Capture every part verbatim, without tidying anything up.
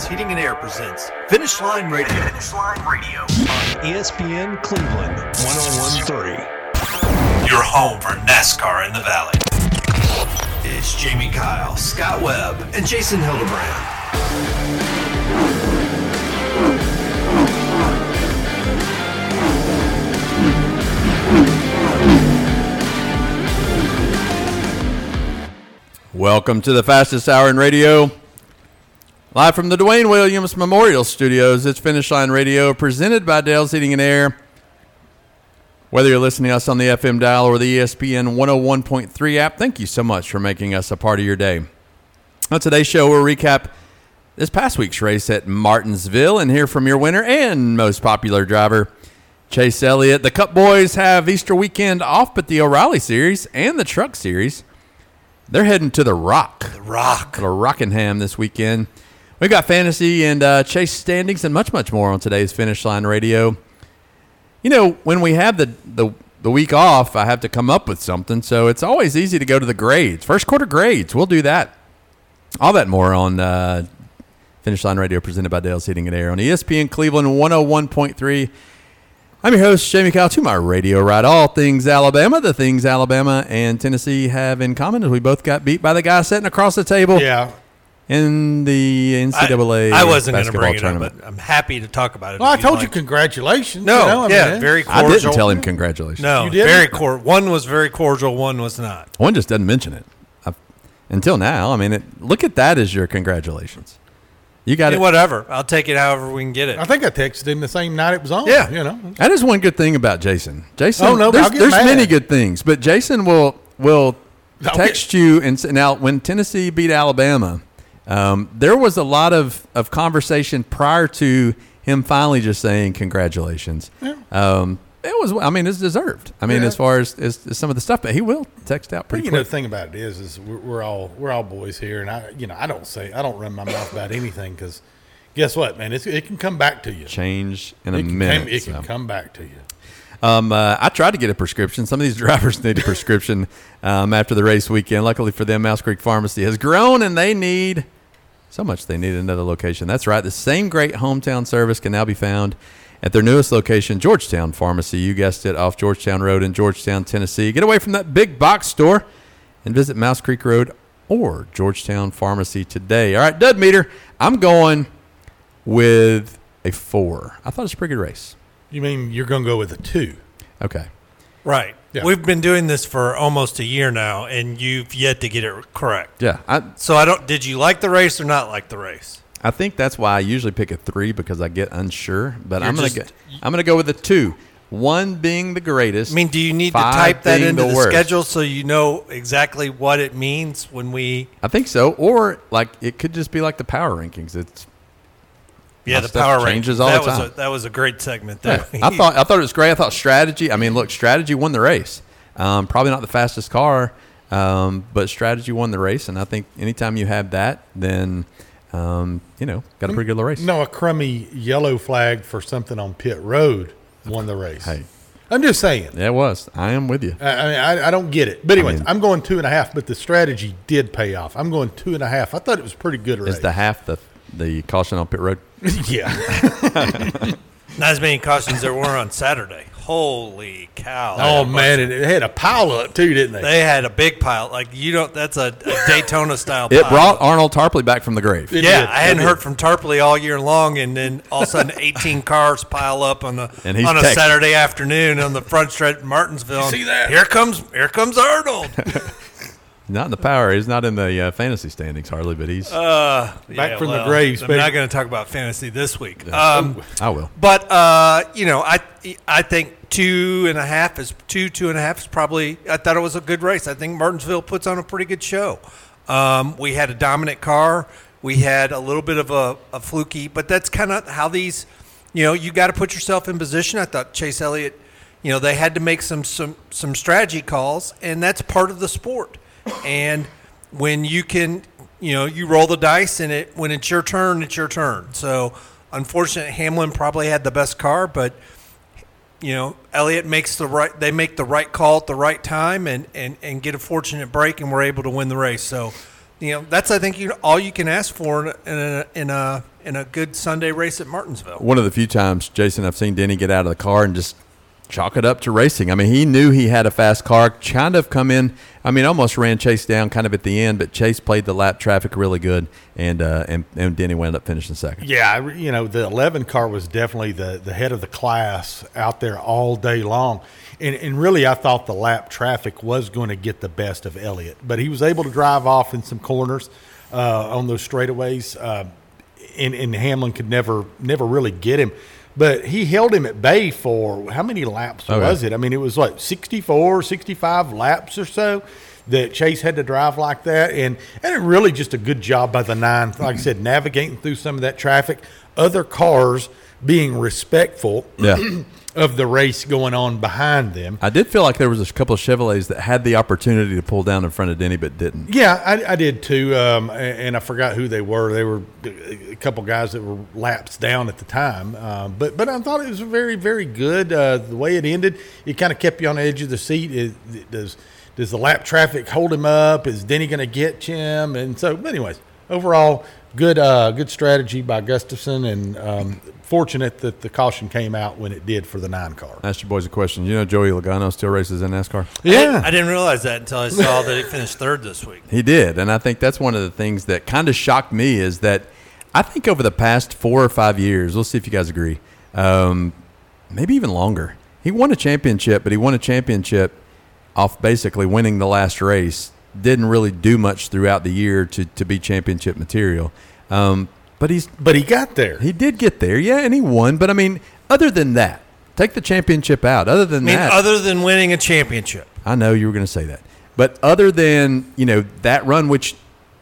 Dale's Heating and Air presents Finish Line Radio. Finish Line Radio on E S P N Cleveland one oh one point three. Your home for NASCAR in the Valley. It's Jamie Kyle, Scott Webb, and Jason Hildebrand. Welcome to the fastest hour in radio. Live from the Dwayne Williams Memorial Studios, it's Finish Line Radio, presented by Dale's Heating and Air. Whether you're listening to us on the F M dial or the E S P N one oh one point three app, thank you so much for making us a part of your day. On today's show, we'll recap this past week's race at Martinsville and hear from your winner and most popular driver, Chase Elliott. The Cup boys have Easter weekend off, but the O'Reilly Series and the Truck Series, they're heading to the Rock. The Rock. To Rockingham this weekend. We've got fantasy and uh, Chase standings and much, much more on today's Finish Line Radio. You know, when we have the, the, the week off, I have to come up with something, so it's always easy to go to the grades. First quarter grades, we'll do that. All that more on uh, Finish Line Radio, presented by Dale's Heating and Air on E S P N Cleveland one oh one point three. I'm your host, Jamie Kyle, to my radio right. All things Alabama, the things Alabama and Tennessee have in common is we both got beat by the guy sitting across the table. Yeah. In the N C double A I, I wasn't going to bring it tournament. up, but I'm happy to talk about it. Well, I told like. you congratulations. No, you know, yeah, I mean, very cordial. I didn't tell him congratulations. No, you didn't? very cordial. One was very cordial, one was not. One just doesn't mention it. I've, until now. I mean, it, look at that as your congratulations. You got hey, it. Whatever. I'll take it however we can get it. I think I texted him the same night it was on. Yeah. You know. That is one good thing about Jason. Jason, Oh, no, there's, I'll get there's mad. many good things, but Jason will will I'll text get- you. And s- now, when Tennessee beat Alabama, um, there was a lot of, of conversation prior to him finally just saying congratulations. Yeah. Um, it was, I mean, it's deserved. I mean, Yeah. as far as, as, as some of the stuff, but he will text out But pretty you know, quick. the thing about it is, is we're, we're all we're all boys here, and I, you know, I don't say I don't run my mouth about anything because, guess what, man, it's, it can come back to you. Change in a It can, minute. come, it so. can come back to you. Um, uh, I tried to get a prescription. Some of these drivers need a prescription um, after the race weekend. Luckily for them, Mouse Creek Pharmacy has grown, and they need so much they need another location. That's right. The same great hometown service can now be found at their newest location, Georgetown Pharmacy. You guessed it, off Georgetown Road in Georgetown, Tennessee. Get away from that big box store and visit Mouse Creek Road or Georgetown Pharmacy today. All right, Dud Meter, I'm going with a four. I thought it was a pretty good race. You mean you're going to go with a two? Okay. Right. Yeah. We've been doing this for almost a year now, and you've yet to get it correct. Yeah. I, So I don't. Did you like the race or not like the race? I think that's why I usually pick a three because I get unsure. But You're I'm gonna just- go. I'm gonna go with a two. One being the greatest. I mean, do you need to five type that being into the, worst. schedule so you know exactly what it means when we? I think so. Or like it could just be like the power rankings. It's Yeah, My the stuff power changes rankings. all that the was time. a, that was a great segment. yeah, That I thought I thought it was great. I thought strategy. I mean, look, strategy won the race. Um, probably not the fastest car, um, but strategy won the race. And I think anytime you have that, then um, you know, got a pretty good race. No, a crummy yellow flag for something on pit road won the race. Hey, I'm just saying. yeah, it was. I am with you. I, I mean, I, I don't get it. But anyways, mean- I'm going two and a half, but the strategy did pay off. I'm going two and a half. I thought it was a pretty good race. Is the half the the caution on pit road? yeah. Not as many cautions there were on Saturday. Holy cow! Oh, man. And it had a pile up, too, didn't they? They had a big pile. Like you don't. That's a, a Daytona style. It pile. brought Arnold Tarpley back from the grave. It Yeah, did. I hadn't It heard did. from Tarpley all year long, and then all of a sudden, eighteen cars pile up on the And he's on a texting. Saturday afternoon on the front stretch in Martinsville. You see that? Here comes here comes Arnold. Not in the power. He's not in the uh, fantasy standings hardly, but he's. Uh, Back yeah, from the well, graves, I'm baby. not going to talk about fantasy this week. Um, I will. But uh, you know, I I think two and a half is two two and a half is probably. I thought it was a good race. I think Martinsville puts on a pretty good show. Um, we had a dominant car. We had a little bit of a, a fluky, but that's kind of how these. You know, you got to put yourself in position. I thought Chase Elliott. You know, they had to make some some some strategy calls, and that's part of the sport. And when you can, you know, you roll the dice, and it when it's your turn, it's your turn. So, unfortunately, Hamlin probably had the best car, but you know, Elliott makes the right. They make the right call at the right time, and and and get a fortunate break, and we're able to win the race. So, you know, that's I think you all you can ask for in a, in a in a in a good Sunday race at Martinsville. One of the few times, Jason, I've seen Denny get out of the car and just chalk it up to racing. I mean, he knew he had a fast car, kind of come in. I mean, almost ran Chase down kind of at the end, but Chase played the lap traffic really good, and uh, and, and Denny wound up finishing second. Yeah, I- you know, the eleven car was definitely the, the head of the class out there all day long. And, and really, I thought the lap traffic was going to get the best of Elliott. But he was able to drive off in some corners uh, on those straightaways, uh, and, and Hamlin could never never really get him. But he held him at bay for how many laps Okay. was it? I mean, it was like sixty-four, sixty-five laps or so that Chase had to drive like that. And, and really just a good job by the nine, like I said, navigating through some of that traffic. Other cars being respectful Yeah. of the race going on behind them. I did feel like there was a couple of Chevrolets that had the opportunity to pull down in front of Denny, but didn't. Yeah, I, I did too, um, and, and I forgot who they were. They were a couple guys that were laps down at the time, um, but but I thought it was very very good. Uh, the way it ended, it kind of kept you on the edge of the seat. It, it does does the lap traffic hold him up? Is Denny going to get him? And so, but anyways, overall, good uh, good strategy by Gustafson, and um, fortunate that the caution came out when it did for the nine car. Ask you boys a question. You know Joey Logano still races in NASCAR? Yeah, I didn't realize that until I saw that he finished third this week. He did, and I think that's one of the things that kind of shocked me is that I think over the past four or five years, we'll see if you guys agree, um, maybe even longer, he won a championship, but he won a championship off basically winning the last race. Didn't really do much throughout the year to, to be championship material. Um, but he's but he got there. he did get there, yeah, and he won. But, I mean, other than that, take the championship out. Other than I mean, that, other than winning a championship. I know you were going to say that. But other than, you know, that run, which,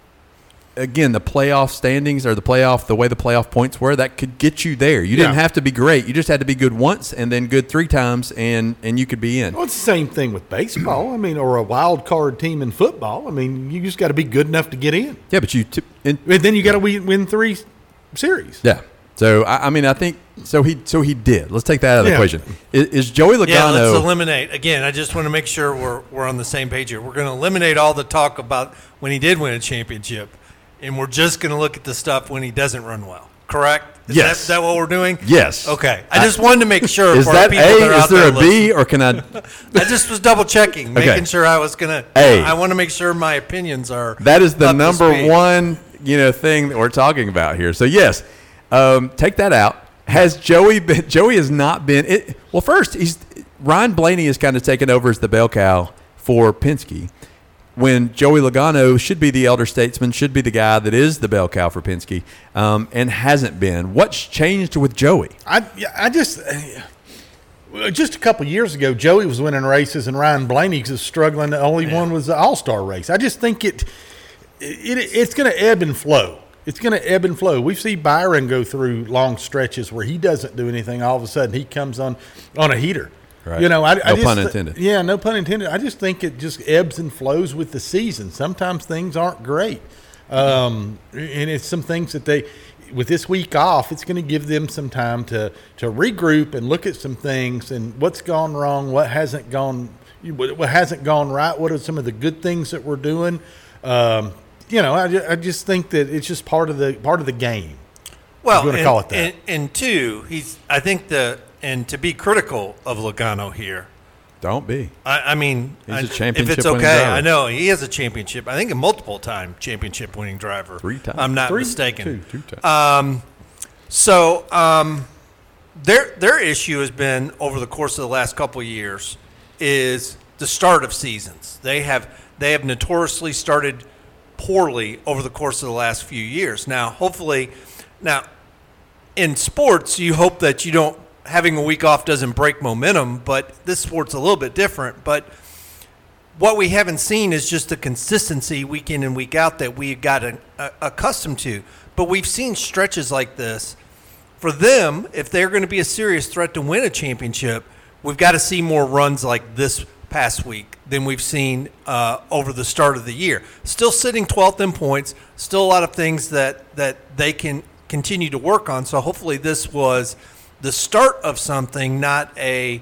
again, the playoff standings or the playoff, the way the playoff points were, that could get you there. You didn't Yeah. have to be great. You just had to be good once and then good three times, and, and you could be in. Well, it's the same thing with baseball. I mean, or a wild card team in football. I mean, you just got to be good enough to get in. Yeah, but you t- and, And then you got to win, win three series. yeah. So, I, I mean, I think so he so he did. Let's take that out of the Yeah. equation. Is, is Joey Logano Yeah, let's eliminate. Again, I just want to make sure we're, we're on the same page here. We're going to eliminate all the talk about when he did win a championship, and we're just going to look at the stuff when he doesn't run well. Correct? Is Yes. That, is that what we're doing? Yes. Okay. I just wanted to make sure. Is for that people A? that are Is out there a listening. B, or can I? I just was double checking, making Okay. sure I was going to. A. I want to make sure my opinions are. That is the up to number speed. one, you know, thing that we're talking about here. So yes, um, take that out. Has Joey been? Joey has not been. It, well, first, he's Ryan Blaney has kind of taken over as the bell cow for Penske, when Joey Logano should be the elder statesman, should be the guy that is the bell cow for Penske, um, and hasn't been. What's changed with Joey? I, yeah, I just uh, just a couple years ago, Joey was winning races and Ryan Blaney was struggling. The only one was the All Star race. I just think it, it it's going to ebb and flow. It's going to ebb and flow. We see Byron go through long stretches where he doesn't do anything. All of a sudden, he comes on on a heater. Right. You know, I, I No just pun th- intended. Yeah, no pun intended. I just think it just ebbs and flows with the season. Sometimes things aren't great, um, and it's some things that they, with this week off, it's going to give them some time to to regroup and look at some things and what's gone wrong, what hasn't gone, what what hasn't gone right, what are some of the good things that we're doing. Um, you know, I, ju- I just think that it's just part of the part of the game. Well, I'm gonna and, call it that. And, and two, he's. I think the and to be critical of Logano here. Don't be. I, I mean, He's a I- if it's championship winning okay, driver. I know he is a championship. I think a multiple-time championship-winning driver. Three times. I'm not Three? mistaken. Two, two times. Um, so um, their their issue has been over the course of the last couple of years is the start of seasons. They have they have notoriously started poorly over the course of the last few years. Now, hopefully, now in sports, you hope that you don't having a week off doesn't break momentum, but this sport's a little bit different. But what we haven't seen is just the consistency week in and week out that we got an, uh, accustomed to. But we've seen stretches like this. For them, if they're going to be a serious threat to win a championship, we've got to see more runs like this past week than we've seen uh, over the start of the year. Still sitting twelfth in points, still a lot of things that, that they can continue to work on. So hopefully this was the start of something, not a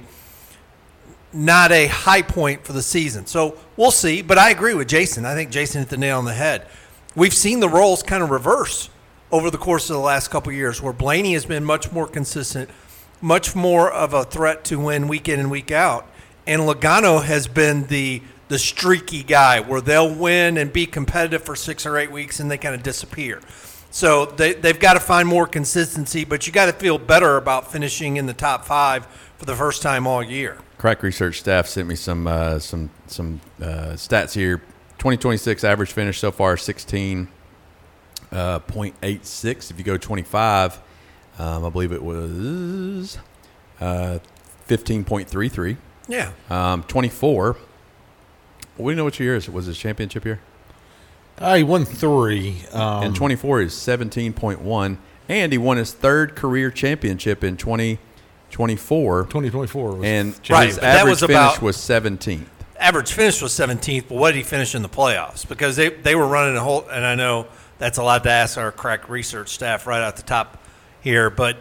not a high point for the season. So we'll see. But I agree with Jason. I think Jason hit the nail on the head. we've seen the roles kind of reverse over the course of the last couple of years, where Blaney has been much more consistent, much more of a threat to win week in and week out, and Logano has been the the streaky guy where they'll win and be competitive for six or eight weeks and they kind of disappear. So they, they've got to find more consistency, but you got to feel better about finishing in the top five for the first time all year. Crack Research staff sent me some uh, some some uh, stats here. twenty twenty-six average finish so far sixteen point eight six. If you go twenty-five, um, I believe it was uh, fifteen point three three. Yeah. Um, twenty-four. Well, we know which year is it was his championship year. Uh, he won three. Um, and twenty-four is seventeen point one, and he won his third career championship in twenty twenty-four. twenty twenty-four was and Right, his but that average was finish about- was seventeenth. Average finish was seventeenth, but what did he finish in the playoffs? Because they, they were running a whole, and I know that's a lot to ask our Crack Research staff right at the top here, but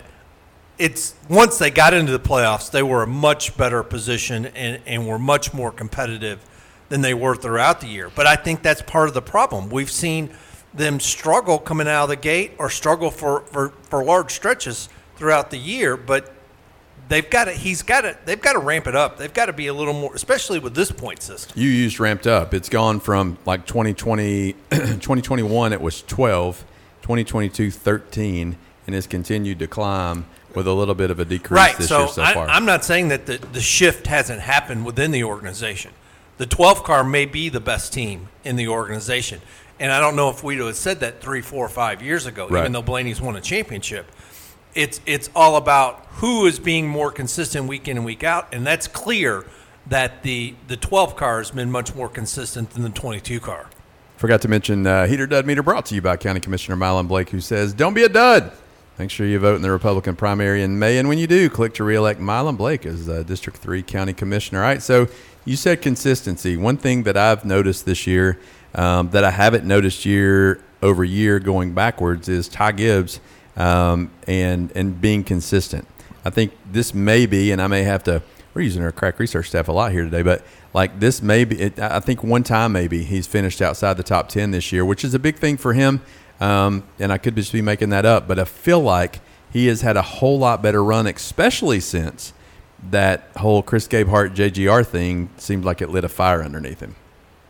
it's once they got into the playoffs, they were a much better position and, and were much more competitive than they were throughout the year. But I think that's part of the problem. We've seen them struggle coming out of the gate or struggle for, for, for large stretches throughout the year, but they've got to, he's got to, they've got to ramp it up. They've got to be a little more, especially with this point system. You used ramped up. It's gone from like twenty twenty, twenty twenty-one, it was twelve, twenty twenty-two, thirteen, and it's continued to climb with a little bit of a decrease Right. this So, year so I, far. I'm not saying that the, the shift hasn't happened within the organization. The twelve car may be the best team in the organization. And I don't know if we'd have said that three, four, five years ago, Right. even though Blaney's won a championship. It's it's all about who is being more consistent week in and week out, and that's clear that the the twelve car has been much more consistent than the twenty-two car. Forgot to mention uh, Heater Dud Meter brought to you by County Commissioner Mylon Blake, who says, don't be a dud. Make sure you vote in the Republican primary in May, and when you do, click to reelect Mylon Blake as uh, District three County Commissioner. All right, so you said consistency. One thing that I've noticed this year um, that I haven't noticed year over year going backwards is Ty Gibbs um, and and being consistent. I think this may be, and I may have to, we're using our Crack Research staff a lot here today, but like this may be, it, I think one time maybe he's finished outside the top ten this year, which is a big thing for him. Um, and I could just be making that up, but I feel like he has had a whole lot better run, especially since that whole Chris Gabehart J G R thing seemed like it lit a fire underneath him.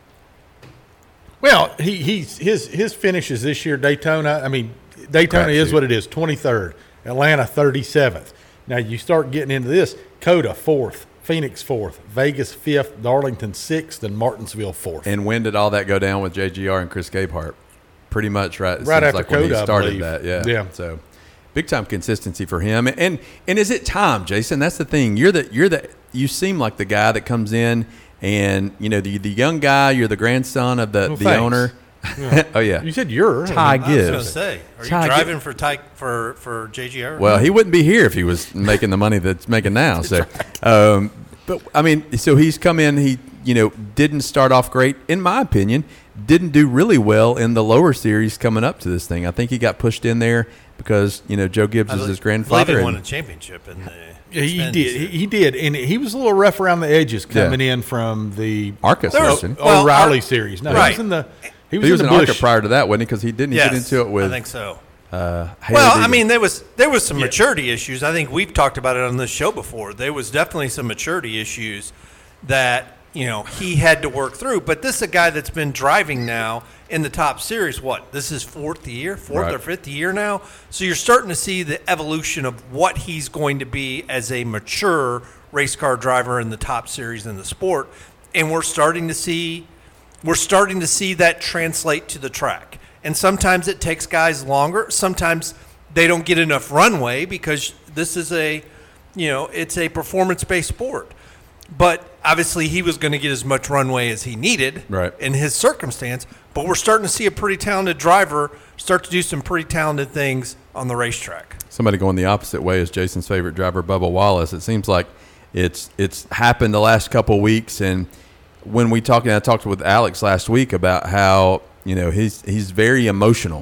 Well, he he's his his finishes this year. Daytona. I mean, Daytona Crap is shoot. what it is. twenty-third. Atlanta thirty-seventh. Now you start getting into this. Coda fourth. Phoenix fourth. Vegas fifth. Darlington sixth. And Martinsville fourth. And when did all that go down with J G R and Chris Gabehart? Pretty much right. It Right seems after like when Coda, he I started believe. that. Yeah. Yeah. So big time consistency for him. And and is it time, Jason? That's the thing. You're the you're the you seem like the guy that comes in and you know the the young guy. You're the grandson of the Well, the thanks. owner. Oh yeah. You said you're Ty I was Gibbs. going to say, are Ty you Gibbs. driving for Ty, for for J G R? Well, he wouldn't be here if he was making the money that's making now. So, um, but I mean, so he's come in. He, you know, didn't start off great, in my opinion. Didn't do really well in the lower series coming up to this thing. I think he got pushed in there because you know Joe Gibbs I is believe- his I grandfather. believe he won and- a championship in the Yeah, he Xfinity did. He, series. he did, and he was a little rough around the edges coming in from the Arca There was- section. Well, O'Reilly Ar- series. No, he right. was in the he was, He was in in the Arca bush. prior to that, wasn't he? Because he didn't Yes, get into it with. I think so. Uh, Haley Well, I Deegan. mean, there was there was some maturity issues. I think we've talked about it on this show before. There was definitely some maturity issues that you know he had to work through. But this is a guy that's been driving now in the top series. What? This is fourth year, fourth Right. or fifth year now. So you're starting to see the evolution of what he's going to be as a mature race car driver in the top series in the sport, and we're starting to see we're starting to see that translate to the track. And sometimes it takes guys longer. Sometimes they don't get enough runway because this is a, you know, it's a performance-based sport. But obviously he was going to get as much runway as he needed Right. in his circumstance. But we're starting to see a pretty talented driver start to do some pretty talented things on the racetrack. Somebody going the opposite way is Jason's favorite driver, Bubba Wallace. It seems like it's it's happened the last couple of weeks, and when we talked, and I talked with Alex last week about how you know he's he's very emotional,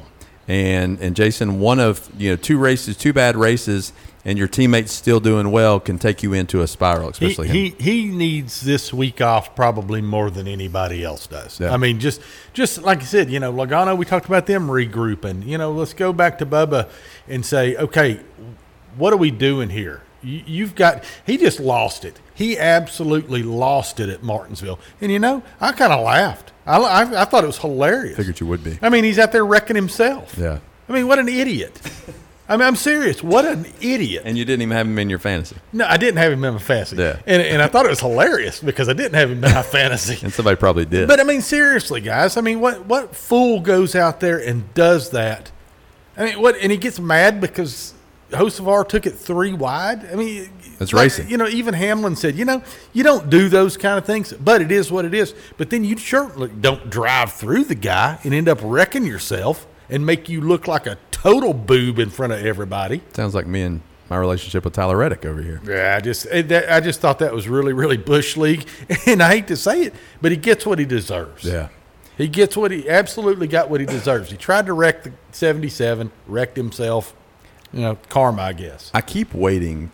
And and Jason, one of you know two races, two bad races, and your teammates still doing well can take you into a spiral, especially he, him. He, he needs this week off probably more than anybody else does. Yeah. I mean, just just like I said, you know, Logano, we talked about them regrouping. You know, let's go back to Bubba and say, okay, what are we doing here? You, you've got – he just lost it. He absolutely lost it at Martinsville. And, you know, I kind of laughed. I, I, I thought it was hilarious. Figured you would be. I mean, he's out there wrecking himself. Yeah. I mean, what an idiot. I mean, I'm serious. What an idiot. And you didn't even have him in your fantasy. No, I didn't have him in my fantasy. Yeah. And, and I thought it was hilarious because I didn't have him in my fantasy. And somebody probably did. But, I mean, seriously, guys. I mean, what, what fool goes out there and does that? I mean, what? And he gets mad because Hocevar took it three wide? I mean, it's like, racing. You know, even Hamlin said, you know, you don't do those kind of things, but it is what it is. But then you certainly don't drive through the guy and end up wrecking yourself and make you look like a total boob in front of everybody. Sounds like me and my relationship with Tyler Reddick over here. Yeah, I just I just thought that was really, really Bush League. And I hate to say it, but he gets what he deserves. Yeah. He gets what he absolutely got what he deserves. He tried to wreck the seventy-seven, wrecked himself. You know, karma, I guess. I keep waiting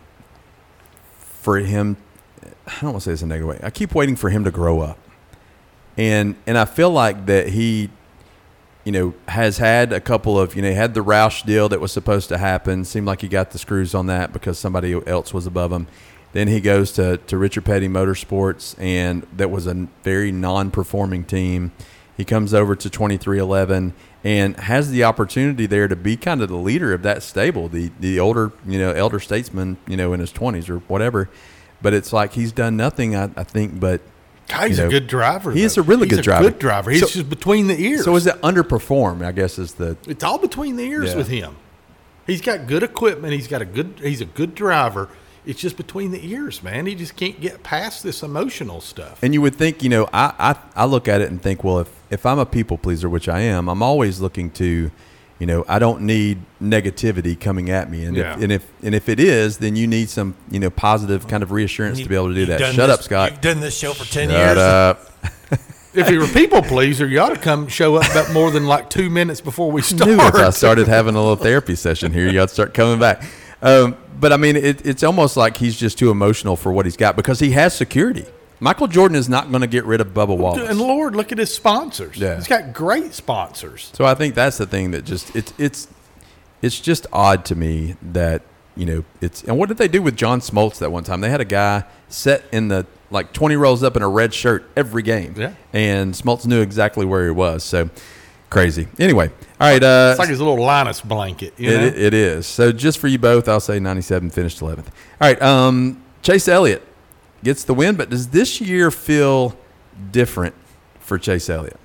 for him. I don't want to say this in a negative way. I keep waiting for him to grow up. And and I feel like that he, you know, has had a couple of, you know, he had the Roush deal that was supposed to happen. Seemed like he got the screws on that because somebody else was above him. Then he goes to, to Richard Petty Motorsports, and that was a very non-performing team. He comes over to twenty-three eleven and has the opportunity there to be kind of the leader of that stable, the the older, you know, elder statesman, you know, in his twenties or whatever. But it's like he's done nothing, I, I think, but God, he's you know, a good driver. He is though. a really he's good a driver. good driver. He's So- just between the ears. So is it underperform, I guess, is the It's all between the ears Yeah. with him. He's got good equipment. He's got a good. He's a good driver. It's just between the ears, man. He just can't get past this emotional stuff. And you would think, you know, I, I, I look at it and think, well, if, if I'm a people pleaser, which I am, I'm always looking to, you know, I don't need negativity coming at me. And, Yeah. if, and if and if it is, then you need some, you know, positive kind of reassurance to be able to do You've that. done Shut this- up, Scott. You've done this show for ten Shut years. up. If you're a people pleaser, you ought to come show up about more than like two minutes before we start. Knew if I started having a little therapy session here, you ought to start coming back. Um, but, I mean, it, it's almost like he's just too emotional for what he's got because he has security. Michael Jordan is not going to get rid of Bubba Wallace. And Lord, look at his sponsors. Yeah. He's got great sponsors. So I think that's the thing that just it's it's it's just odd to me that, you know, it's and what did they do with John Smoltz that one time? They had a guy set in the like twenty rows up in a red shirt every game. Yeah. And Smoltz knew exactly where he was. So crazy. Anyway, all right. Uh, It's like his little Linus blanket. You know? it, it is. So just for you both, I'll say ninety-seven finished eleventh. All right. Um, Chase Elliott gets the win, but does this year feel different for Chase Elliott?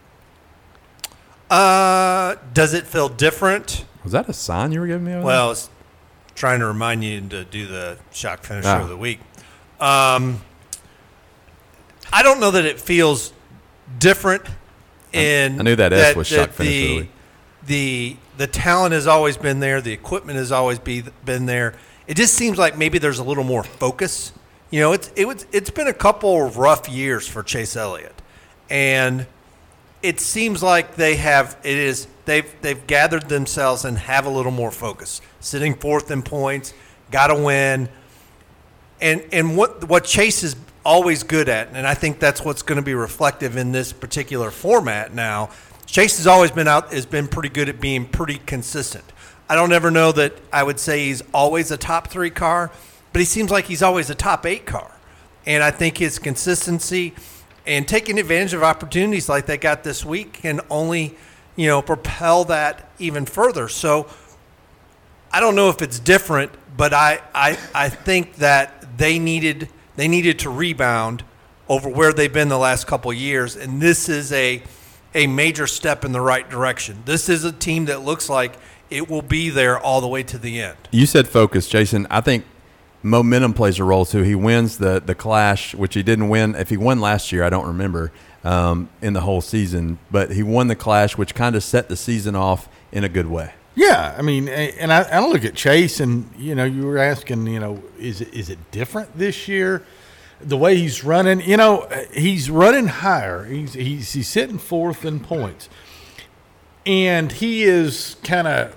Uh, does it feel different? Was that a sign you were giving me? Over Well, it's trying to remind you to do the shock finisher Ah. of the week. Um, I don't know that it feels different. In I knew that S was shock finisher of the the, week. the the talent has always been there. The equipment has always be, been there. It just seems like maybe there's a little more focus. You know, it's it was it's been a couple of rough years for Chase Elliott, and it seems like they have it is they've they've gathered themselves and have a little more focus. Sitting fourth in points, got to win, and and what what Chase is always good at, and I think that's what's going to be reflective in this particular format now. Chase has always been out has been pretty good at being pretty consistent. I don't ever know that I would say he's always a top three car, but he seems like he's always a top eight car, and I think his consistency and taking advantage of opportunities like they got this week can only, you know, propel that even further. So I don't know if it's different, but I, I, I think that they needed they needed to rebound over where they've been the last couple of years, and this is a a major step in the right direction. This is a team that looks like it will be there all the way to the end. You said focus, Jason. I think momentum plays a role too. He wins the the Clash, which he didn't win. If he won last year, I don't remember um, in the whole season, but he won the Clash, which kind of set the season off in a good way. Yeah, I mean, and I, I look at Chase, and you know, you were asking, you know, is it is it different this year? The way he's running, you know, he's running higher. He's he's he's sitting fourth in points. and he is kind of,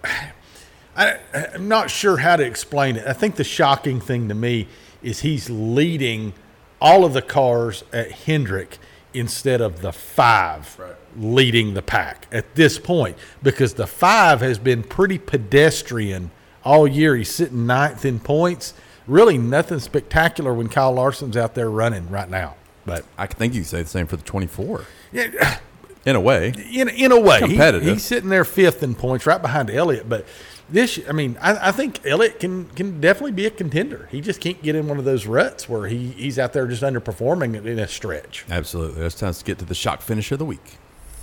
I'm not sure how to explain it. I think the shocking thing to me is he's leading all of the cars at Hendrick instead of the five right. leading the pack at this point, because the five has been pretty pedestrian all year. He's sitting ninth in points. Really nothing spectacular when Kyle Larson's out there running right now. But I think you can say the same for the twenty-four. Yeah, in a way. In in a way, competitive. He, he's sitting there fifth in points, right behind Elliott. But this, I mean, I, I think Elliott can can definitely be a contender. He just can't get in one of those ruts where he, he's out there just underperforming in a stretch. Absolutely. It's time to get to the shock finish of the week.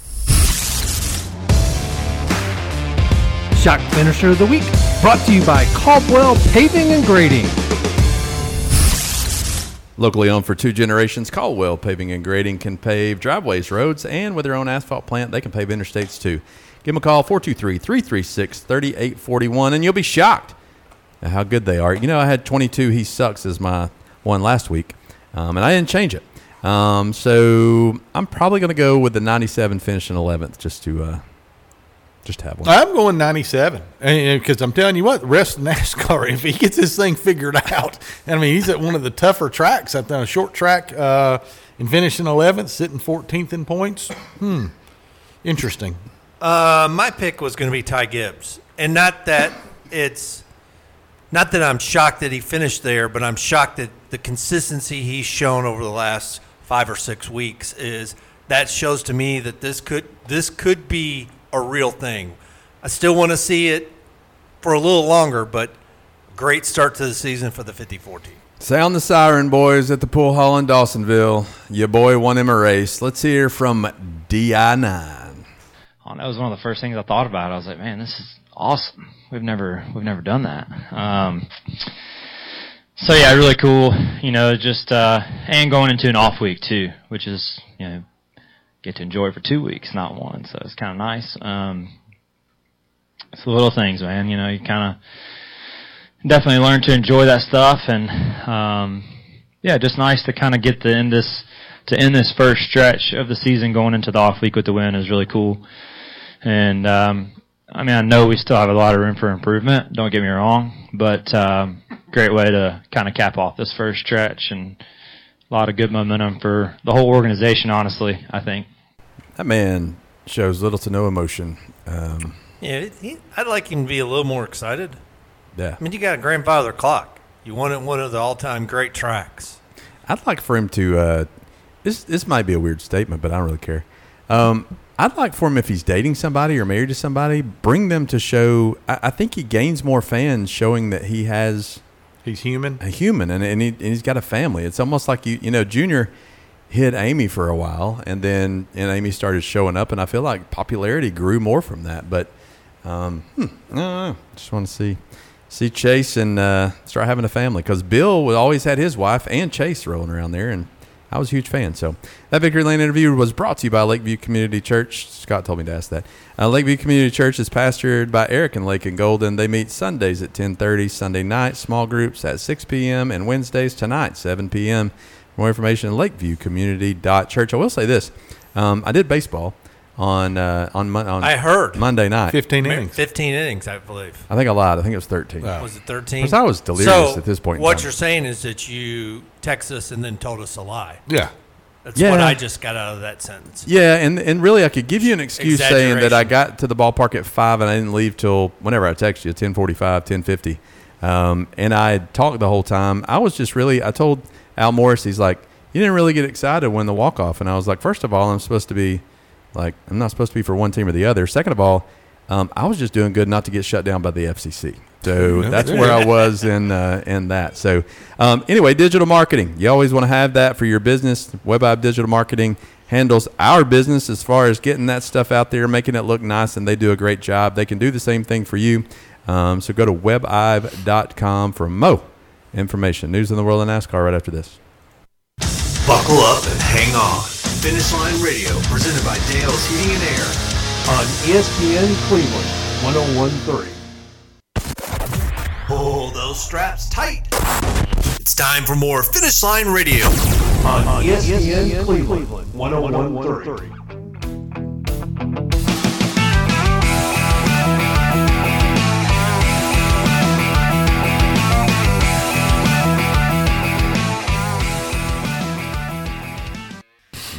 Shock Finisher of the Week, brought to you by Caldwell Paving and Grading. Locally owned for two generations, Caldwell Paving and Grading can pave driveways, roads, and with their own asphalt plant, they can pave interstates too. Give them a call, four two three, three three six, three eight four one, and you'll be shocked at how good they are. You know, I had twenty-two He Sucks as my one last week, um, and I didn't change it. Um, so I'm probably going to go with the ninety-seven finishing eleventh just to uh, just have one. I'm going ninety-seven because I'm telling you what, the rest of NASCAR, if he gets this thing figured out, I mean, he's at one of the tougher tracks, up on a short track, uh, and finishing eleventh, sitting fourteenth in points. Hmm, interesting. Uh, my pick was going to be Ty Gibbs, and not that it's not that I'm shocked that he finished there, but I'm shocked that the consistency he's shown over the last five or six weeks is that shows to me that this could this could be a real thing. I still want to see it for a little longer, but great start to the season for the fifty-four team. Sound the siren, boys, at the pool hall in Dawsonville. Your boy won him a race. Let's hear from D I nine. Oh, that was one of the first things I thought about. I was like, man, this is awesome. We've never we've never done that. Um, so yeah, really cool. You know, just uh, and going into an off week too, which is, you know, get to enjoy it for two weeks, not one. So it's kind of nice. Um, it's the little things, man. You know, you kind of definitely learn to enjoy that stuff, and um, yeah, just nice to kind of get to end this to end this first stretch of the season going into the off week with the win is really cool. And um, I mean, I know we still have a lot of room for improvement. Don't get me wrong, but um, great way to kind of cap off this first stretch, and a lot of good momentum for the whole organization. Honestly, I think that man shows little to no emotion. Um, yeah, he, I'd like him to be a little more excited. Yeah, I mean, you got a grandfather clock. You won it one of the all-time great tracks. I'd like for him to. Uh, this this might be a weird statement, but I don't really care. Um, I'd like for him, if he's dating somebody or married to somebody, bring them to show. I, I think he gains more fans showing that he has. He's human. A human, and and, he, and he's got a family. It's almost like you you know, Junior hid Amy for a while, and then and Amy started showing up, and I feel like popularity grew more from that. But um, hmm, I don't know. Just want to see see Chase and uh, start having a family, because Bill always had his wife and Chase rolling around there, and I was a huge fan. So that Victory Lane interview was brought to you by Lakeview Community Church. Scott told me to ask that. Uh, Lakeview Community Church is pastored by Eric and Lake and Golden. They meet Sundays at ten thirty, Sunday nights, small groups at six p.m., and Wednesdays tonight, seven p.m. For more information, lakeview community dot church. I will say this. Um, I did baseball on uh, on, on I heard. Monday night. fifteen innings. fifteen innings, I believe. I think I lied. I think it was thirteen. Wow. Was it thirteen? Because I was delirious so at this point in what time. you're saying is that you text us and then told us a lie. Yeah. That's Yeah. what I just got out of that sentence. Yeah, and and really, I could give you an excuse saying that I Exaggeration. got to the ballpark at five and I didn't leave till whenever I text you, ten forty-five, ten fifty, um, and I had talked the whole time. I was just really. I told Al Morris, he's like, you didn't really get excited when the walk off, and I was like, first of all, I'm supposed to be like, I'm not supposed to be for one team or the other. Second of all, um, I was just doing good not to get shut down by the F C C. So that's where I was in uh, in that. So um, anyway, digital marketing. You always want to have that for your business. WebIve Digital Marketing handles our business as far as getting that stuff out there, making it look nice, and they do a great job. They can do the same thing for you. Um, so go to webive dot com for more information. News in the world of NASCAR right after this. Buckle up and hang on. Finish Line Radio, presented by Dale's Heating and Air. On E S P N Cleveland, one oh one point three. Pull those straps tight. It's time for more Finish Line Radio. On E S P N Cleveland, one oh one point three.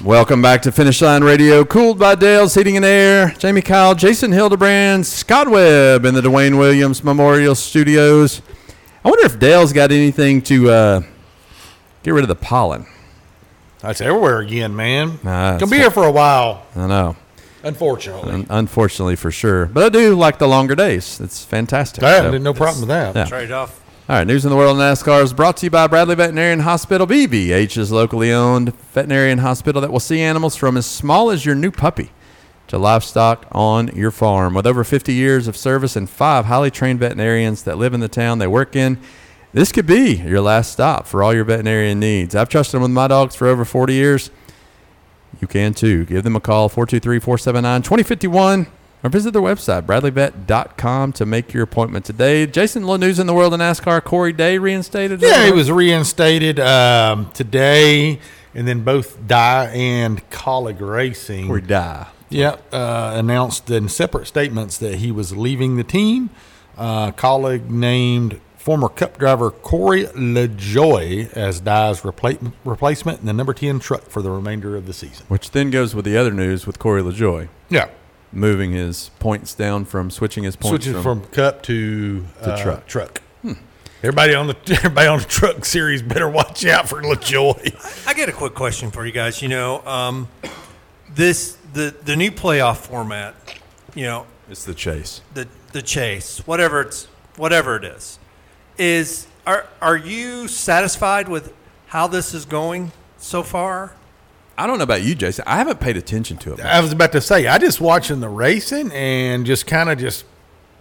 Welcome back to Finish Line Radio, cooled by Dale's Heating and Air. Jamie Kyle, Jason Hildebrand, Scott Webb in the Dwayne Williams Memorial Studios. I wonder if Dale's got anything to uh, get rid of the pollen. That's everywhere again, man. Nah, Gonna be here for a while, I know. unfortunately. Un- unfortunately, for sure. But I do like the longer days. It's fantastic. Yeah, So- no problem with that. Yeah. Trade off. All right, News in the World of NASCAR is brought to you by Bradley Veterinarian Hospital. B V H is locally owned veterinarian hospital that will see animals from as small as your new puppy to livestock on your farm. With over fifty years of service and five highly trained veterinarians that live in the town they work in, this could be your last stop for all your veterinarian needs. I've trusted them with my dogs for over forty years. You can too. Give them a call, four two three, four seven nine, two zero five one. Or visit their website, bradley vet dot com, to make your appointment today. Jason, little news in the world of NASCAR. Corey Day reinstated? Yeah, he was reinstated um, today, and then both Dye and Colleague Racing. Corey Day. Yep, uh, announced in separate statements that he was leaving the team. Uh, Colleague named former Cup driver Corey LaJoie as Dye's repla- replacement in the number ten truck for the remainder of the season. Which then goes with the other news with Corey LaJoie Yeah. moving his points down from switching his points Switching from, from Cup to, to uh, truck. truck. Everybody on the everybody on the truck series better watch out for LaJoie. I get a quick question for you guys. You know, um, this the the new playoff format. You know, It's the chase. the the chase, whatever it's whatever it is, is are are you satisfied with how this is going so far? I don't know about you, Jason. I haven't paid attention to it. I was about to say, I just watching the racing and just kind of just,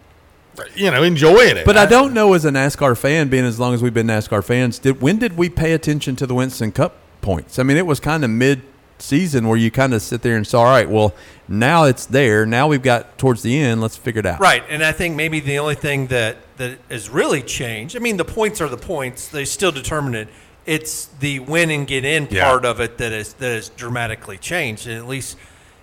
you know, enjoying it. But I don't know, as a NASCAR fan, being as long as we've been NASCAR fans, did when did we pay attention to the Winston Cup points? I mean, it was kind of mid-season where you kind of sit there and say, all right, well, now it's there. Now we've got towards the end. Let's figure it out. Right, and I think maybe the only thing that, that has really changed, I mean, the points are the points. They still determine it. It's the win and get in Yeah. part of it that is that has dramatically changed. And at least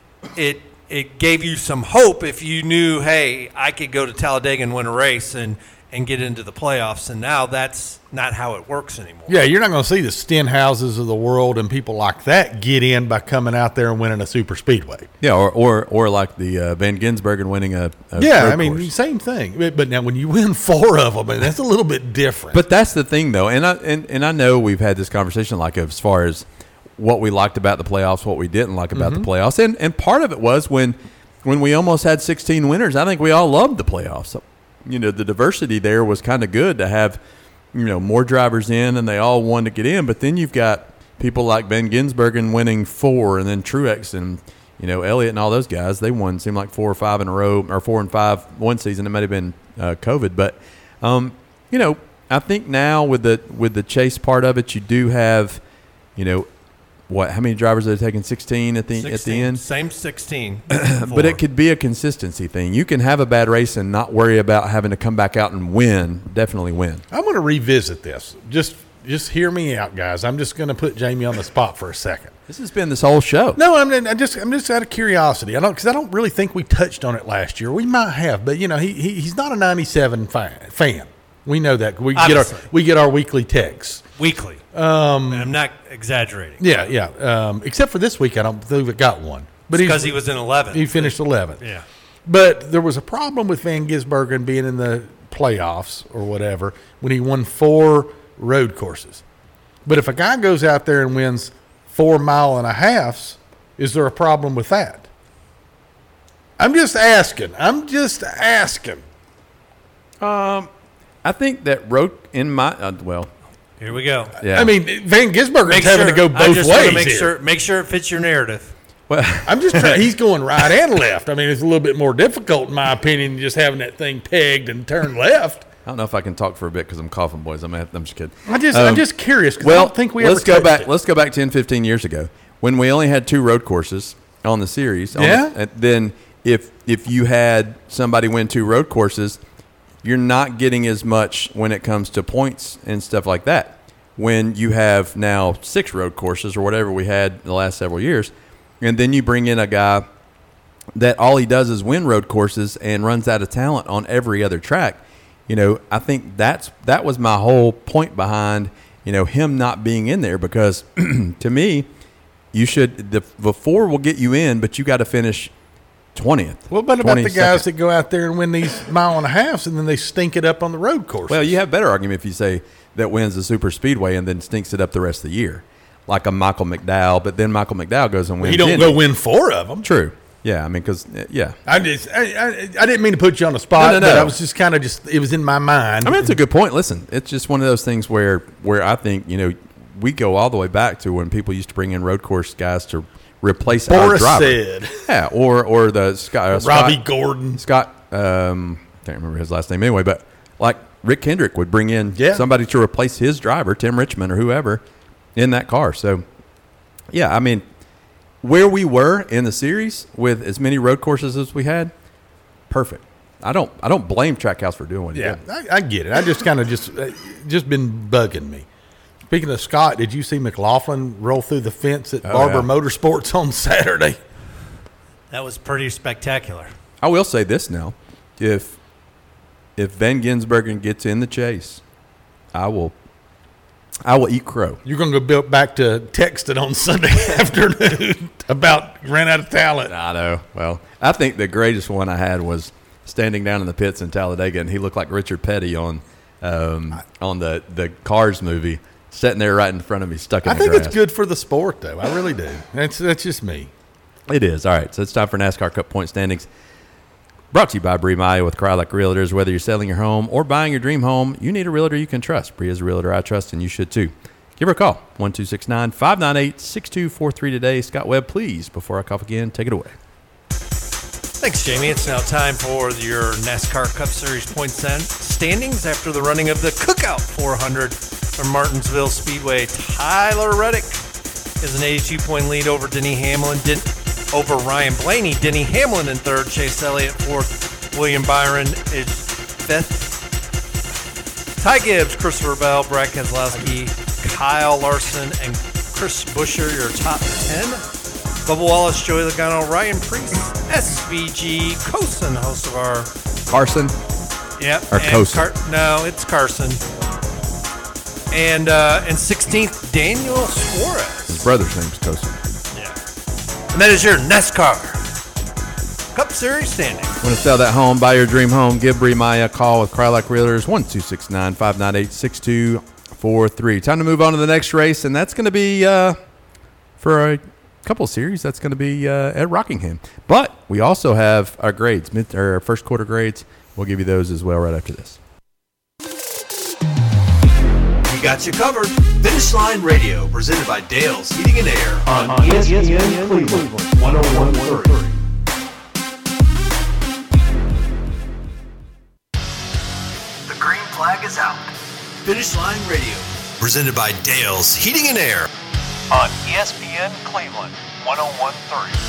it it gave you some hope if you knew, hey, I could go to Talladega and win a race and, and get into the playoffs. And now that's not how it works anymore. Yeah, you're not going to see the Stenhouses of the world and people like that get in by coming out there and winning a super speedway. Yeah, or or, or like the uh, Van Ginsbergen winning a, a Yeah, road I mean, course. same thing. But, but now when you win four of them, that's a little bit different. But that's the thing, though, and I and, and I know we've had this conversation, like as far as what we liked about the playoffs, what we didn't like about Mm-hmm. the playoffs, and and part of it was when when we almost had sixteen winners. I think we all loved the playoffs. So, you know, the diversity there was kind of good to have, you know, more drivers in, and they all wanted to get in. But then you've got people like Ben Ginsbergen winning four, and then Truex and, you know, Elliott and all those guys. They won, seemed like four or five in a row, or four and five one season. It might have been uh, COVID, but um, you know, I think now with the with the chase part of it, you do have, you know, what? How many drivers are they taking? Sixteen at the at the sixteen, end. same sixteen. But it could be a consistency thing. You can have a bad race and not worry about having to come back out and win. Definitely win. I'm going to revisit this. Just just hear me out, guys. I'm just going to put Jamie on the spot for a second. This has been this whole show. No, I'm I just I'm just out of curiosity. I don't because I don't really think we touched on it last year. We might have, but you know, he, he he's not a ninety-seven fan. fan. We know that. We get our Obviously. we get our weekly texts. Weekly. Um, and I'm not exaggerating. Yeah, yeah. Um, except for this week, I don't believe it got one. But he's- Because he was in eleventh. he finished eleventh. Yeah. But there was a problem with Van Gisbergen being in the playoffs or whatever when he won four road courses. But if a guy goes out there and wins four mile and a halves, is there a problem with that? I'm just asking. I'm just asking. I think that road in my uh, well, Here we go. yeah. I mean, Van Gisbergen's having to go I both just wanna ways make here. sure make sure it fits your narrative. well, I'm just trying. He's going right and left. I mean, it's a little bit more difficult, in my opinion, just having that thing pegged and turned left. I don't know if I can talk for a bit because I'm coughing, boys. I'm have, I'm just kidding. I just, Um, I'm just curious because Well, I don't think we let's ever go touched back. it. Let's go back ten, fifteen years ago when we only had two road courses on the series. on Yeah. the- and then if if you had somebody win two road courses, you're not getting as much when it comes to points and stuff like that. When you have now six road courses or whatever we had the last several years, and then you bring in a guy that all he does is win road courses and runs out of talent on every other track. You know, I think that's that was my whole point behind, you know, him not being in there because to me, you should the the four will get you in, but you got to finish twentieth. What about about the guys that go out there and win these mile and a halves and then they stink it up on the road course? Well, you have better argument if you say that wins the super speedway and then stinks it up the rest of the year, like a Michael McDowell. But then Michael McDowell goes and wins. He don't go win four of them. True. Yeah, I mean, because yeah, I just I, I, I didn't mean to put you on the spot, no, no, but no. I was just kind of just it was in my mind. I mean, it's a good point. Listen, it's just one of those things where where I think you know we go all the way back to when people used to bring in road course guys to replace Boris our driver. said, yeah, or or the Scott, uh, Scott Robbie Gordon, Scott. Um, can't remember his last name anyway, but like Rick Kendrick would bring in yeah. somebody to replace his driver, Tim Richmond or whoever, in that car. So, yeah, I mean. Where we were in the series with as many road courses as we had, perfect. I don't I don't blame Trackhouse for doing what he yeah, did. I, I get it. I just kind of just uh, just been bugging me. Speaking of Scott, did you see McLaughlin roll through the fence at Oh, Barber yeah. Motorsports on Saturday? That was pretty spectacular. I will say this now. If if Van Gisbergen gets in the chase, I will I will eat crow. You're going to go build back to texting on Sunday afternoon about ran out of talent. I know. Well, I think the greatest one I had was standing down in the pits in Talladega, and he looked like Richard Petty on um, on the, the Cars movie, sitting there right in front of me, stuck in I the think grass. it's good for the sport, though. I really do. That's that's just me. It is. All right, so it's time for NASCAR Cup point standings. Brought to you by Bree Maya with Krylik Realtors. Whether you're selling your home or buying your dream home, you need a realtor you can trust. Bree is a realtor I trust, and you should too. Give her a call, one two six nine, five nine eight, six two four three today. Scott Webb, please, before I cough again, take it away. Thanks, Jamie. It's now time for your NASCAR Cup Series point stand- standings after the running of the Cookout four hundred from Martinsville Speedway. Tyler Reddick is an eighty-two point lead over Denny Hamlin. Den- over Ryan Blaney. Denny Hamlin in third. Chase Elliott fourth. William Byron is fifth. Ty Gibbs, Christopher Bell, Brad Keselowski, Kyle Larson, and Chris Buescher, your top ten. Bubba Wallace, Joey Logano, Ryan Preece, S V G, Coulson, host of our... Carson? Yep. Or and Coulson? Car- no, it's Carson. And uh, and sixteenth, Daniel Suarez. His brother's name's Coulson. And that is your NASCAR Cup Series standing. Want to sell that home, buy your dream home, give Bree Maya a call with Krylik Realtors, one two six nine, five nine eight, six two four three. Time to move on to the next race, and that's going to be, uh, for a couple of series, that's going to be uh, at Rockingham. But we also have our grades, mid, or our first quarter grades. We'll give you those as well right after this. We got you covered. Finish Line Radio, presented by Dale's Heating and Air. On E S P N Cleveland, one oh one point three. The green flag is out. Finish Line Radio, presented by Dale's Heating and Air. On E S P N Cleveland, one oh one point three.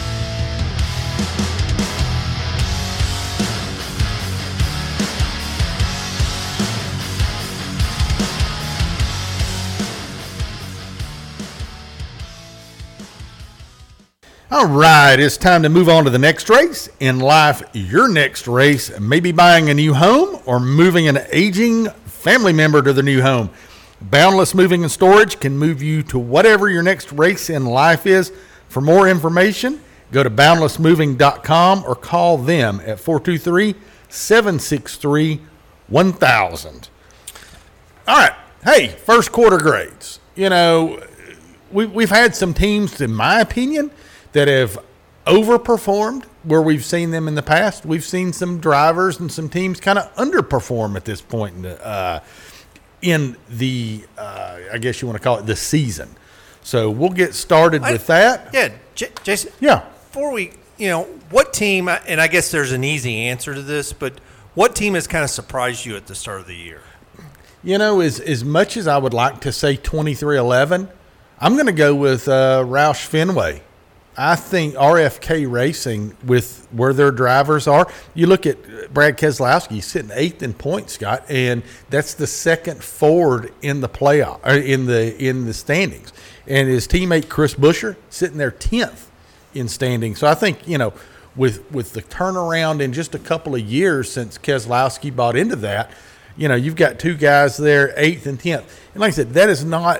All right, it's time to move on to the next race. In life, your next race may be buying a new home or moving an aging family member to the new home. Boundless Moving and Storage can move you to whatever your next race in life is. For more information, go to boundless moving dot com or call them at four two three, seven six three, one thousand. All right, hey, first quarter grades. You know, we, we've had some teams, in my opinion, that have overperformed where we've seen them in the past. We've seen some drivers and some teams kind of underperform at this point in the, uh, in the uh, I guess you want to call it the season. So we'll get started I- with that. Yeah, J- Jason. Yeah. Before we, you know, what team, and I guess there's an easy answer to this, but what team has kind of surprised you at the start of the year? You know, as, as much as I would like to say twenty-three eleven, I'm going to go with uh, Roush Fenway. I think R F K Racing, with where their drivers are, you look at Brad Keselowski, he's sitting eighth in points, Scott, and that's the second Ford in the playoff or in the in the standings. And his teammate Chris Buescher sitting there tenth in standings. So I think, you know, with with the turnaround in just a couple of years since Keselowski bought into that, you know, you've got two guys there, eighth and tenth. And like I said, that is not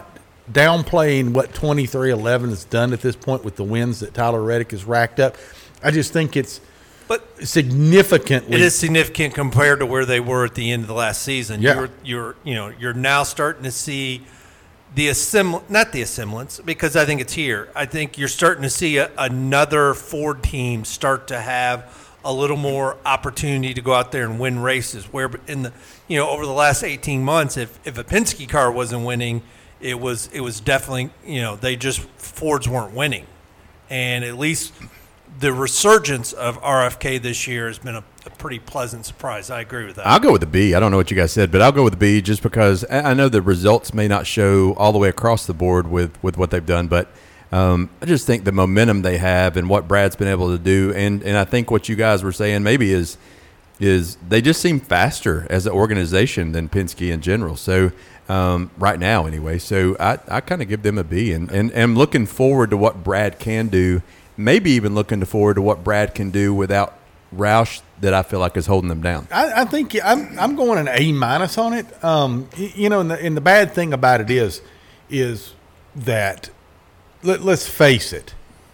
downplaying what twenty-three eleven has done at this point with the wins that Tyler Reddick has racked up. I just think it's But significantly. it is significant compared to where they were at the end of the last season. Yeah. You're, you're, you know, you're now starting to see the assemble, not the assemblance, because I think it's here. I think you're starting to see a, another Ford team start to have a little more opportunity to go out there and win races. Where in the, you know, over the last eighteen months, if if a Penske car wasn't winning, it was it was definitely, you know, they just Fords weren't winning, and at least the resurgence of R F K this year has been a, a pretty pleasant surprise. I agree with that. I'll go with the B. I don't know what you guys said, but I'll go with the B just because I I know the results may not show all the way across the board with, with what they've done, but um, I just think the momentum they have and what Brad's been able to do, and, and I think what you guys were saying maybe is is they just seem faster as an organization than Penske in general. So um, right now anyway, so I, I kind of give them a B, and, and am looking forward to what Brad can do. Maybe even looking forward to what Brad can do without Roush that I feel like is holding them down. I, I think I'm I'm going an A minus on it. Um, y- you know, and the, and the bad thing about it is, is that let, let's face it,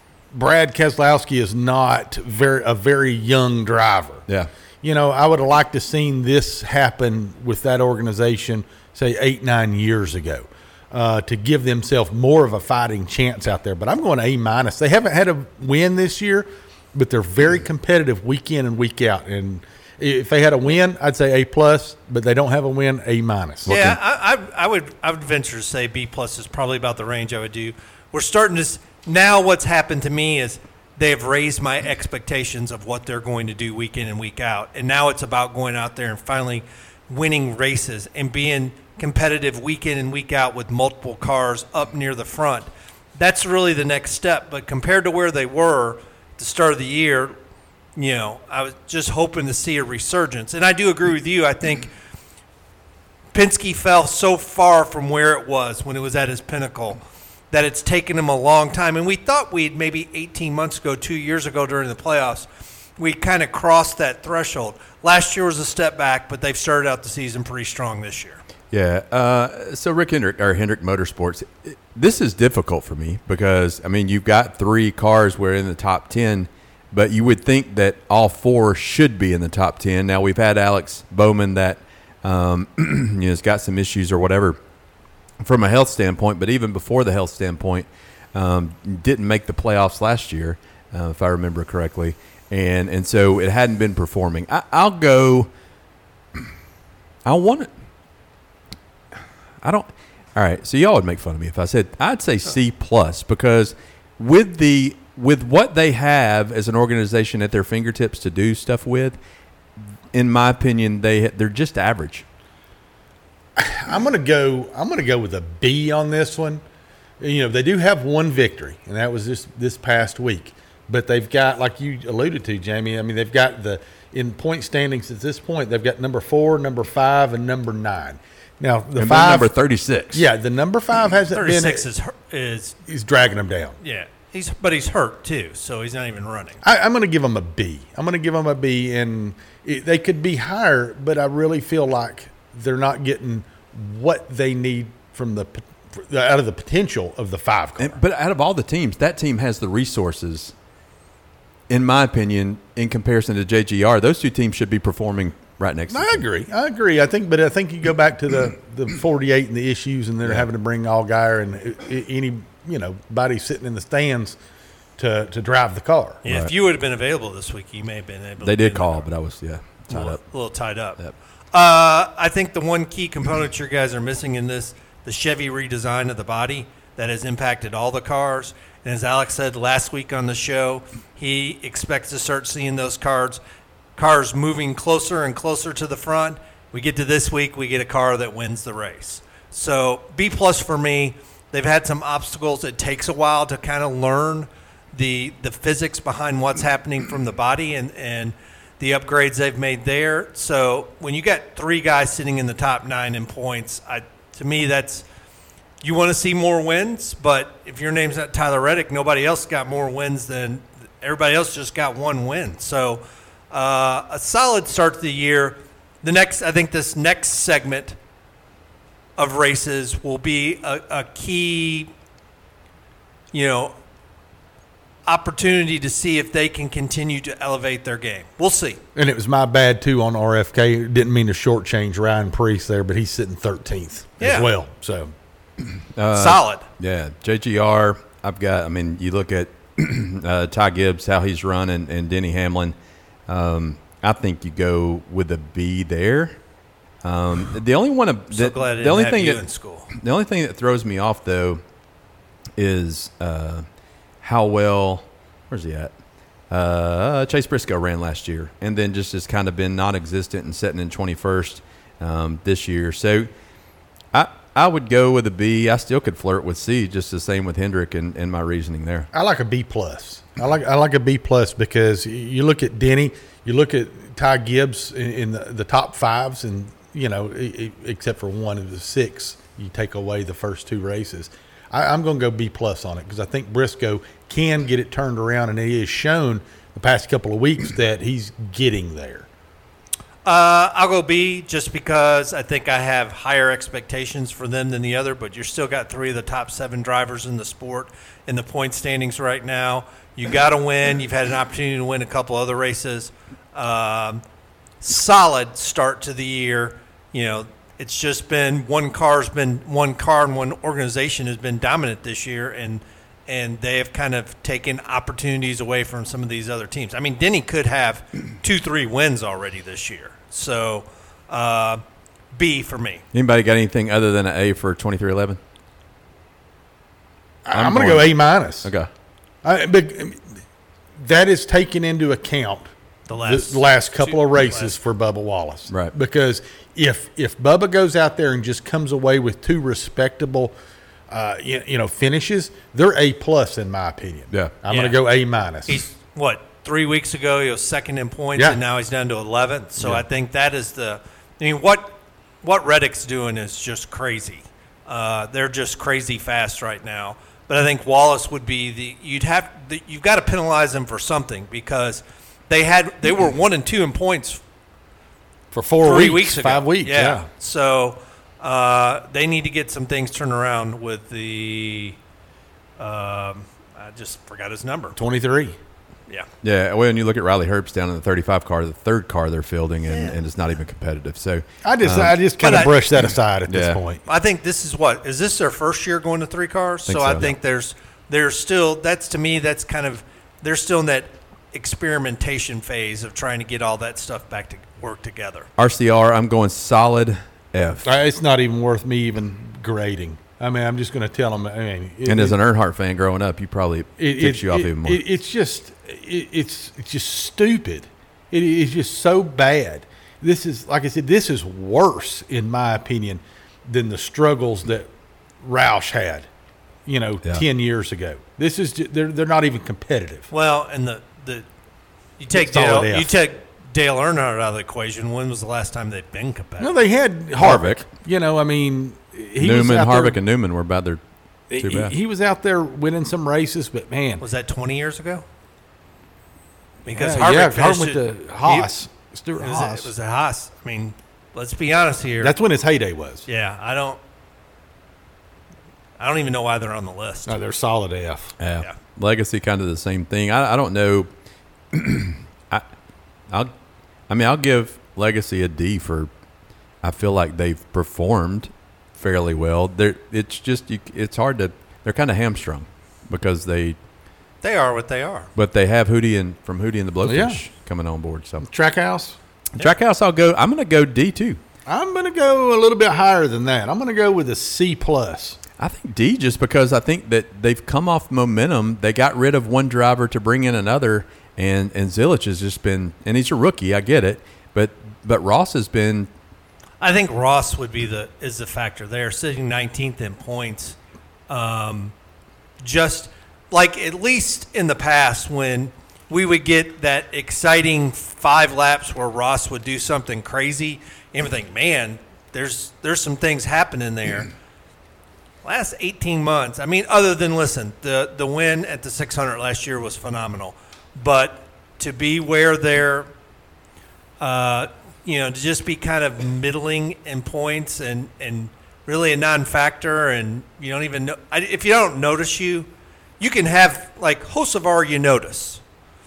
Brad Keselowski is not very a very young driver. Yeah. You know, I would have liked to seen this happen with that organization, say eight nine years ago. Uh, to give themselves more of a fighting chance out there. But I'm going A minus. They haven't had a win this year, but they're very competitive week in and week out. And if they had a win, I'd say A plus, but they don't have a win, A minus. Yeah, I, I, I would I would venture to say B plus is probably about the range I would do. We're starting to s- now. What's happened to me is they have raised my expectations of what they're going to do week in and week out, and now it's about going out there and finally winning races and being competitive week in and week out with multiple cars up near the front. That's really the next step. But compared to where they were at the start of the year, you know, I was just hoping to see a resurgence. And I do agree with you. I think Penske fell so far from where it was when it was at his pinnacle that it's taken him a long time. And we thought we'd maybe eighteen months ago, two years ago during the playoffs, we kind of crossed that threshold. Last year was a step back, but they've started out the season pretty strong this year. Yeah. Uh, so Rick Hendrick or Hendrick Motorsports, this is difficult for me because I mean you've got three cars where in the top ten, but you would think that all four should be in the top ten. Now we've had Alex Bowman that um, you know has got some issues or whatever from a health standpoint, but even before the health standpoint, um, didn't make the playoffs last year, uh, if I remember correctly, and and so it hadn't been performing. I, I'll go. I want it. I don't. All right, so y'all would make fun of me if I said I'd say C plus because with the with what they have as an organization at their fingertips to do stuff with, in my opinion, they they're just average. I'm gonna go. I'm gonna go with a B on this one. You know, they do have one victory, and that was this this past week. But they've got, like you alluded to, Jamie. I mean, they've got the in point standings at this point. They've got number four, number five, and number nine. Now the And five, number thirty-six. Yeah, the number five hasn't been. thirty-six is hurt- is He's dragging them down. yeah. He's but he's hurt too, so he's not even running. I, I'm going to give them a B. I'm going to give them a B, and it, they could be higher, but I really feel like they're not getting what they need from the out of the potential of the five car. And, but out of all the teams, that team has the resources, in my opinion, in comparison to J G R. Those two teams should be performing right next to I each other. agree. I agree. I think, but I think you go back to the, the forty-eight and the issues, and they're having to bring Allgaier and uh, uh, any you know body sitting in the stands to to drive the car. Yeah, if you would have been available this week, you may have been able. They to did be call, in but I was, yeah, a tied little, up. a little tied up. Yep. Uh, I think the one key component you guys are missing in this, the Chevy redesign of the body that has impacted all the cars. And as Alex said last week on the show, he expects to start seeing those cars, cars moving closer and closer to the front. We get to this week, we get a car that wins the race. So B plus for me. They've had some obstacles. It takes a while to kind of learn the the physics behind what's happening from the body and, and the upgrades they've made there. So when you got three guys sitting in the top nine in points, I, to me that's you want to see more wins. But if your name's not Tyler Reddick, nobody else got more wins than everybody else. Just got one win. So uh, a solid start to the year. The next, I think, this next segment of races will be a, a key, you know, opportunity to see if they can continue to elevate their game. We'll see. And it was my bad, too, on R F K. Didn't mean to shortchange Ryan Priest there, but he's sitting thirteenth Yeah. as well. So Uh, Solid. Yeah, J G R. I've got. I mean, you look at uh, Ty Gibbs, how he's running, and Denny Hamlin. Um, I think you go with a B there. Um, the only one. Of, So that, glad I the didn't only have thing you that, in school. The only thing that throws me off though is uh, how well. Where's he at? Uh, Chase Briscoe ran last year, and then just has kind of been non-existent and sitting in twenty-first um, this year. So I I would go with a B. I still could flirt with C, just the same with Hendrick and, and my reasoning there. I like a B plus. I like I like a B plus because you look at Denny, you look at Ty Gibbs in, in the, the top fives, and you know, e- e- except for one of the six, you take away the first two races. I, I'm going to go B plus on it because I think Briscoe can get it turned around, and he has shown the past couple of weeks that he's getting there. Uh, I'll go B just because I think I have higher expectations for them than the other, but you're still got three of the top seven drivers in the sport in the point standings right now. You got to win. You've had an opportunity to win a couple other races. Um, solid start to the year. You know, it's just been one car's been one car and one organization has been dominant this year, and and they have kind of taken opportunities away from some of these other teams. I mean, Denny could have two, three wins already this year. So, uh, B for me. Anybody got anything other than an A for twenty-three eleven? I'm, I'm going to go A minus. Okay. I, but that is taken into account The last, the last couple two, of races last, for Bubba Wallace. Right. Because if if Bubba goes out there and just comes away with two respectable uh, you, you know, finishes, they're A plus in my opinion. Yeah. I'm Yeah. going to go A minus. He's what three weeks ago he was second in points, Yeah. and now he's down to eleventh. So Yeah. I think that is the. I mean, what what Reddick's doing is just crazy. Uh, they're just crazy fast right now. But I think Wallace would be the. You'd have the, you've got to penalize them for something because they had they were one and two in points for four three weeks, weeks ago. five weeks. Yeah. Yeah. So uh, they need to get some things turned around with the. Um, I just forgot his number. twenty-three. Yeah. Yeah, well, when you look at Riley Herbst down in the thirty-five car, the third car they're fielding, and, and it's not even competitive. So I just um, I just kind but of I- brush that aside at this Yeah. point. I think this is what is this their first year going to three cars? Think so, I so. think there's there's still that's to me that's kind of they're still in that experimentation phase of trying to get all that stuff back to work together. R C R, I'm going solid F. Uh, It's not even worth me even grading. I mean, I'm just going to tell them. I mean, it, And as an Earnhardt fan growing up, you probably it, ticks it- you off it- even more. it- it's just it, it's it's just stupid. It is just so bad. This is like I said. This is worse, in my opinion, than the struggles that Roush had. You know, Yeah. ten years ago. This is ju- they're they're not even competitive. Well, and the the you take Solid Dale F. you take Dale Earnhardt out of the equation. When was the last time they've been competitive? No, they had Harvick. You know, I mean, he was Newman, out Harvick, there, and Newman were about their two he, best. he was out there winning some races, but man, Was that twenty years ago? Because yeah, Harvick yeah, finished Harvick it- went to Haas, he- Stuart it was, Haas. it was a Haas. I mean, let's be honest here. That's when his heyday was. yeah, I don't. I don't even know why they're on the list. No, they're solid F. Yeah. Yeah. Legacy, kind of the same thing. I, I don't know. I, I'll, I mean, I'll give Legacy a D for. I feel like they've performed fairly well. They're, it's just you, it's hard to. They're kind of hamstrung because they, They are what they are. but they have Hootie and from Hootie and the Blowfish Yeah. coming on board. So Trackhouse. Trackhouse, I'll go. I'm going to go D too. I'm going to go a little bit higher than that. I'm going to go with a C plus. I think D just because I think that they've come off momentum. They got rid of one driver to bring in another, and and Zilich has just been, and he's a rookie. I get it, but but Ross has been. I think Ross would be the is the factor there, sitting nineteenth in points. Um, just like at least in the past when we would get that exciting five laps where Ross would do something crazy, and we think, man, there's there's some things happening there. Last eighteen months, I mean, other than listen, the the win at the six hundred last year was phenomenal, but to be where they're, uh, you know, to just be kind of middling in points and and really a non-factor, and you don't even know. If you don't notice you, you can have, like, Hocevar you notice.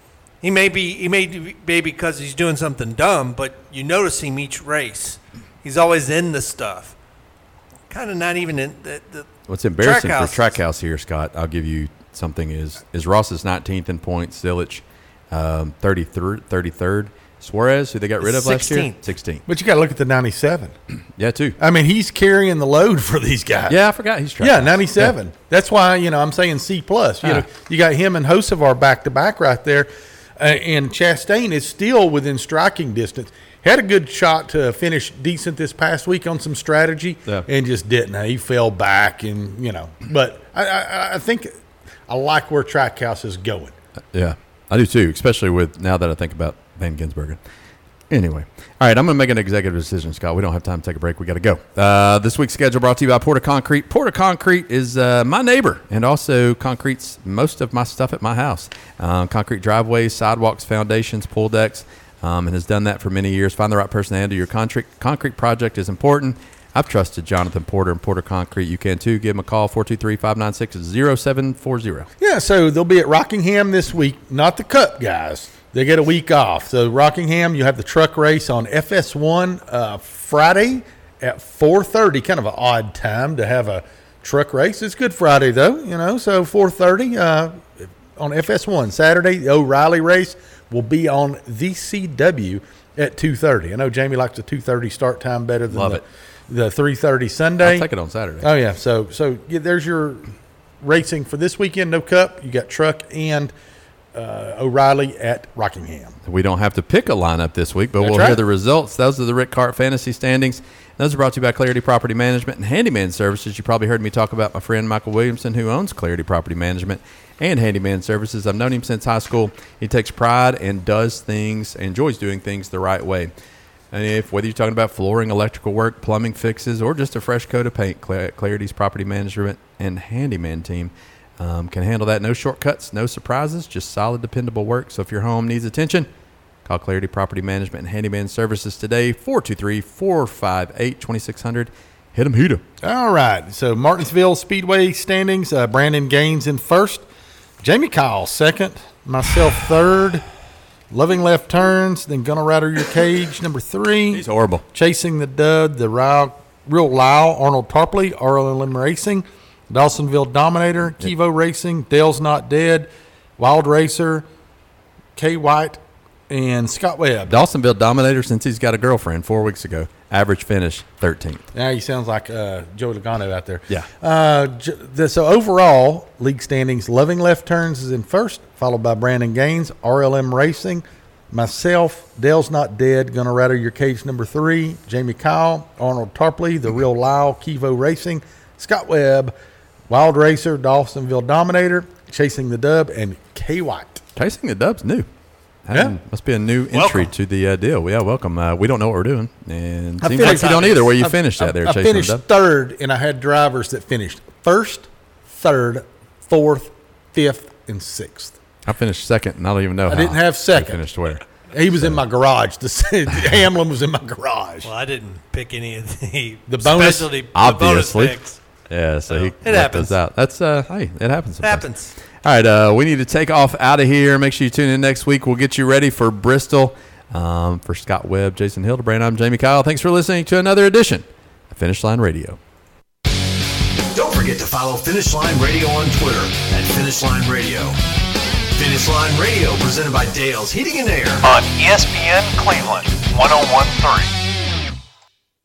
He may be he may be because he's doing something dumb, but you notice him each race. He's always in the stuff. Kind of not even in the, the What's embarrassing Trackhouse. for Trackhouse here, Scott, I'll give you something, is is Ross is nineteenth in points, Zilich um, thirty-third, thirty-third. Suarez, who they got rid of last year? sixteenth. sixteenth. But you got to look at the ninety-seven. Yeah, too. I mean, he's carrying the load for these guys. Yeah, I forgot he's Trackhouse. Yeah, ninety-seven. Yeah. That's why, you know, I'm saying C plus. You Ah. know, you got him and Hocevar back to back right there, uh, and Chastain is still within striking distance. Had a good shot to finish decent this past week on some strategy, Yeah. and just didn't. He fell back, and you know. But I, I, I think I like where Trackhouse is going. Yeah, I do too, especially with now that I think about Van Gisbergen. Anyway, all right, I'm going to make an executive decision, Scott. We don't have time to take a break. We got to go. Uh, this week's schedule brought to you by Porter Concrete. Porter Concrete is uh, my neighbor and also concretes most of my stuff at my house. Um, concrete driveways, sidewalks, foundations, pool decks, um, and has done that for many years. Find the right person to handle your concrete, concrete project is important. I've trusted Jonathan Porter and Porter Concrete. You can too. Give him a call, four two three, five nine six, zero seven four zero. Yeah, so they'll be at Rockingham this week. Not the Cup guys. They get a week off. So Rockingham, you have the truck race on F S one uh, Friday at four thirty. Kind of an odd time to have a truck race. It's Good Friday, though, you know, so four thirty uh, on F S one. Saturday, the O'Reilly race will be on the C W at two thirty. I know Jamie likes the two thirty start time better than Love the, it. the three thirty Sunday. I'll take it on Saturday. Oh, yeah. So, so yeah, there's your racing for this weekend. No Cup. You got truck and uh, O'Reilly at Rockingham. We don't have to pick a lineup this week, but That's we'll right. hear the results. Those are the Rick Cart Fantasy Standings. Those are brought to you by Clarity Property Management and Handyman Services. You probably heard me talk about my friend Michael Williamson, who owns Clarity Property Management and Handyman Services. I've known him since high school. He takes pride and does things, enjoys doing things the right way. And if whether you're talking about flooring, electrical work, plumbing fixes, or just a fresh coat of paint, Cla- Clarity's Property Management and Handyman team um, can handle that. No shortcuts, no surprises, just solid, dependable work. So if your home needs attention, call Clarity Property Management and Handyman Services today, four two three, four five eight, two six zero zero. Hit 'em, hoot 'em. All right. So Martinsville Speedway standings, uh, Brandon Gaines in first, Jamie Kyle second, myself third, Loving Left Turns, then Gonna Rattle Your Cage, number three. He's horrible. Chasing the Dud, the Real, Real Lyle, Arnold Tarpley, R L M Racing, Dawsonville Dominator, Kivo Racing, Dale's Not Dead, Wild Racer, K White, and Scott Webb. Dawsonville Dominator since he's got a girlfriend four weeks ago. Average finish, thirteenth. Now he sounds like uh, Joe Logano out there. Yeah. Uh, J- the, so overall, league standings, Loving Left Turns is in first, followed by Brandon Gaines, R L M Racing, myself, Dale's Not Dead, Gonna Rattle Your Cage number three, Jamie Kyle, Arnold Tarpley, The Real Lyle, Kivo Racing, Scott Webb, Wild Racer, Dawsonville Dominator, Chasing the Dub, and K White. Chasing the Dub's new. Yeah. Must be a new entry Welcome. to the uh, deal. Yeah, welcome. Uh, we don't know what we're doing. And I seems like finished- you don't either where you I- finished I, that there, I Chasing finished the Dub. third, and I had drivers that finished first, third, fourth, fifth, and sixth. I finished second, and I don't even know I how didn't have I second. finished where. He was in my garage. The Hamlin was in my garage. Well, I didn't pick any of the, The bonus? specialty, the Obviously. bonus picks. Yeah, so he It left happens. us out. That's, uh, hey, it happens sometimes. Happens. All right, uh, we need to take off out of here. Make sure you tune in next week. We'll get you ready for Bristol. Um, for Scott Webb, Jason Hildebrand, I'm Jamie Kyle. Thanks for listening to another edition of Finish Line Radio. Don't forget to follow Finish Line Radio on Twitter at Finish Line Radio. Finish Line Radio presented by Dale's Heating and Air. On E S P N Cleveland one oh one point three.